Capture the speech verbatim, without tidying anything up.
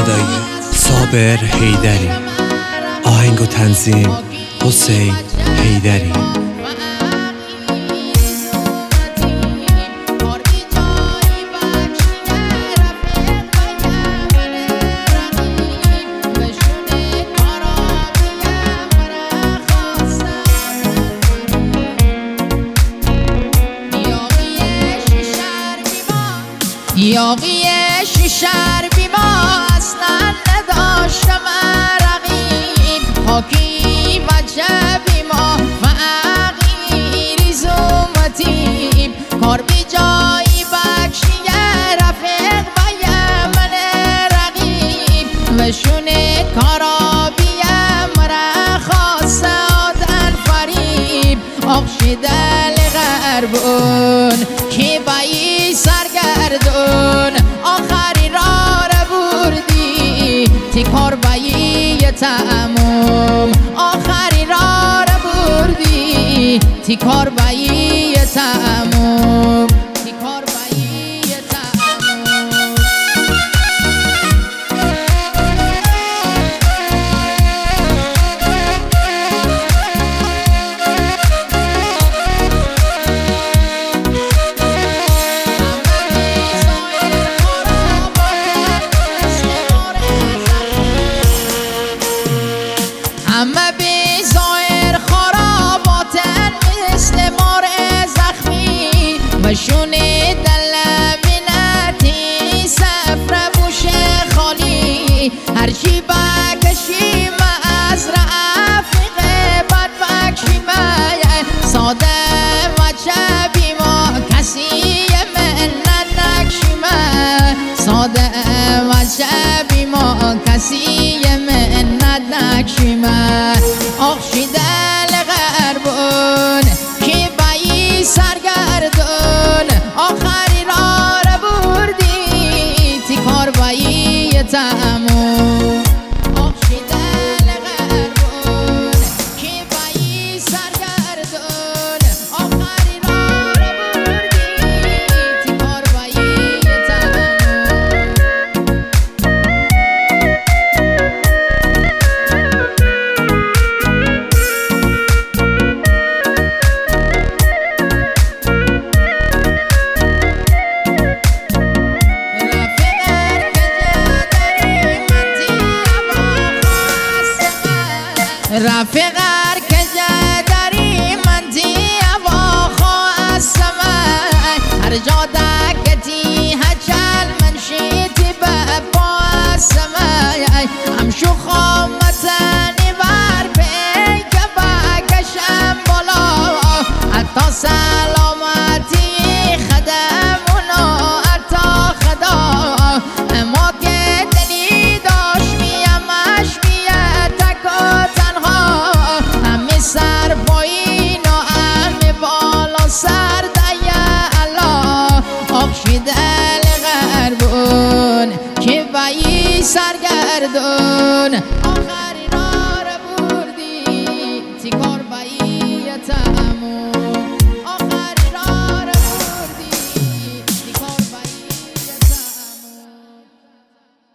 صدای صابر حیدری، آهنگ و تنظیم حسین حیدری. یاقی شیشر بیما اصلا نداشتم رقیب، حاکی و جبی ما فقیری زومتیم، کار بی جایی بکشی رفیق و یمن رقیب، وشونه کارابیم را خواست آدن فریب، آخشی دل غربون که بایی سرگردون، آخری را را بردی تی کار بایی تموم، آخری را را بردی تی کار بایی تموم، تی کار بایی تموم. همه بی ظاهر خراباتن مثل مار زخمی، وشونه دل منتی سفر بوش خالی، هرچی بکشیم از رفیق بد بکشیم، ساده و جبی ما کسی منت نکشیم، ساده و جبی ما کسی منت نکشیم، آخشی دل غربون که بایی سرگردون، آخری را را بردی تی کار بایی تموم، آخشی دل غربون که بایی سرگردون، آخری را را بردی تی کار بایی تموم. رفیقر که جدری من دیوا خواستم، هر جا دکتی هجل من شیتی بپاسم، همشو خامتنی بر پیک بکشم بالا، حتی سلامتی خدمونو حتی خدا، اما که دلی داشت میامش بیه تک و تنها، همه سر پایین و همه بالا سر دیا الله، آخشی دل غربون که بایی سرگردون.